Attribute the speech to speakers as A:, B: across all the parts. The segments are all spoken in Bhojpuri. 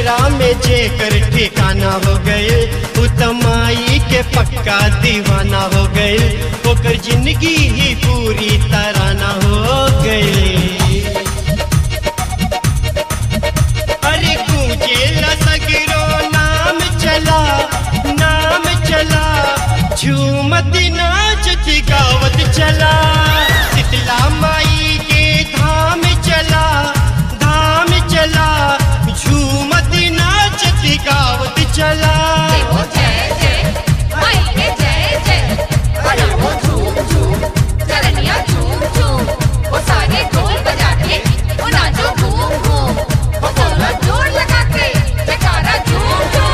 A: अचरा में जेकर ठिकाना हो गए, उतमाई के पक्का दीवाना हो गए, ओकर जिंदगी ही पूरी तराना हो गए। अरे गूंजेला सगरो नाम चला, नाम चला, झूमती नाचती गावत चला, शीतला माई के धाम चला, धाम चला, झूमती नाचती गावत चला।
B: जय जय माई के जय जय, बनाओ झूम झूम, चरनिया झूम झूम, वो सारे ढोल बजा के वो नाचो घूम घूम, वो बोलो जोर लगा के जयकारा झूम झूम।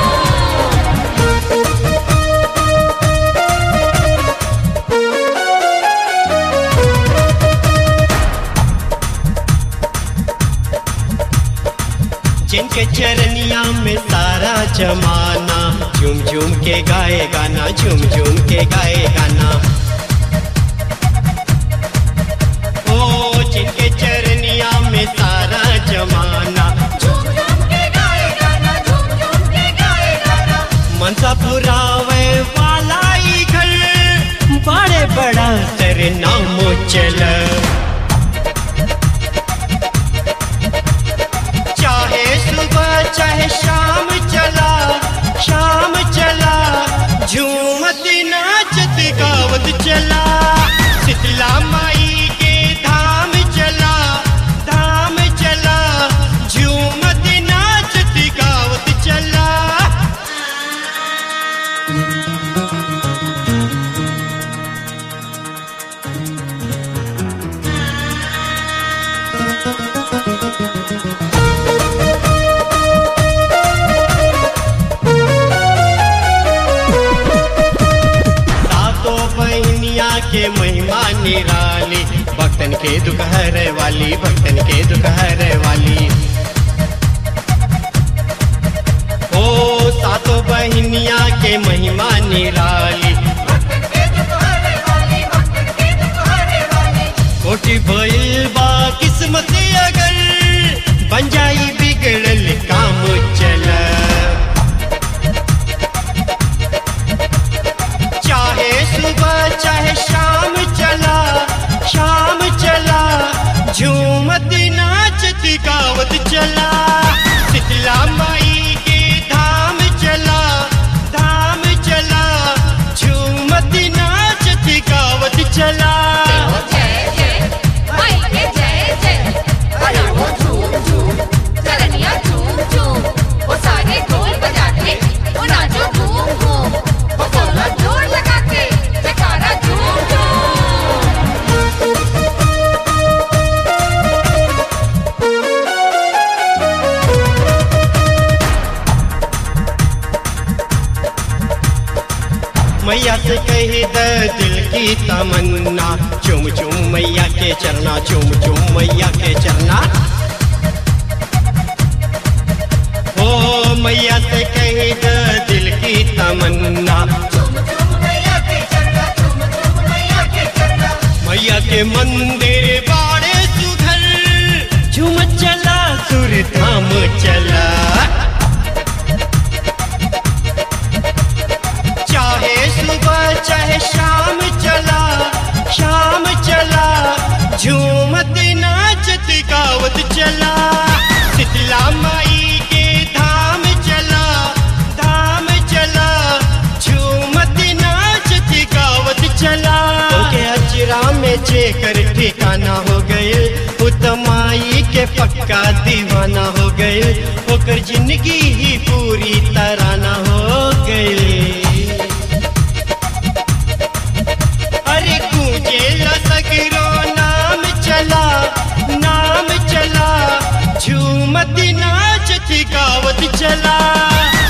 A: जिनके चरनिया में सारा जमाना, झूम झूम के गाए गाना, झूम झूम के गाए गाना। ओ जिनके चरनिया में सारा जमाना,
B: झूम झूम के गाए गाना, झूम झूम के गाए गाना।
A: मनसा पुरावे वाला ही घर, बड़े बड़ा सरनामो चल, चाहे सुबह चाहे शाम चला, शाम चला, झूमती नाचती गावत चला, शीतला माई के धाम चला, धाम चला, झूमती नाचती गावत चला। के महिमा निराली, भक्तन के दुख हरे वाली, भक्तन के दुख हरे वाली। ओ सातों बहनिया के महिमा निराली,
B: भक्तन के दुख हरे वाली, भक्तन के दुख हरे वाली।
A: कोटि भइल बा किस्मत अगर, बन जाई बिगड़ल काम चल, चाहे सुबह चाहे शाम चला, शाम चला, झूमती नाचती गावत चला, शीतला माई के धाम चला, धाम चला, झूमती नाचती गावत चला।
B: जय जय माई के जय जय, बनाओ झूम झूम, चरनिया झूम झूम, वो सारे ढोल बजा के वो नाचो घूम घूम, वो बोलो जोर लगा के जयकारा झूम झूम।
A: मैया से कही द दिल की तमन्ना, चुम चुम मैया के चरना, चुम चुम मैया के चरना। ओ मैया से कही द दिल की तमन्ना,
B: झूम झूम मैया के चरना, झूम झूम मैया के चरना।
A: मैया के मंदिर बाड़े सुघर, झूम चला सुर धाम चला, चाहे सुबह चाहे शाम चला, शाम चला, झूमती नाचती गावत चला, शीतला माई के धाम चला, धाम चला, झूमती नाचती गावत चला। उनके अचरा में जेकर ठिकाना हो गए, उतमाई के पक्का दीवाना हो गए, ओकर जिंदगी ही पूरी तराना हो गए। अरे गूंजेला सगरो नाम चला, नाम चला, झूमती नाचती गावत चला।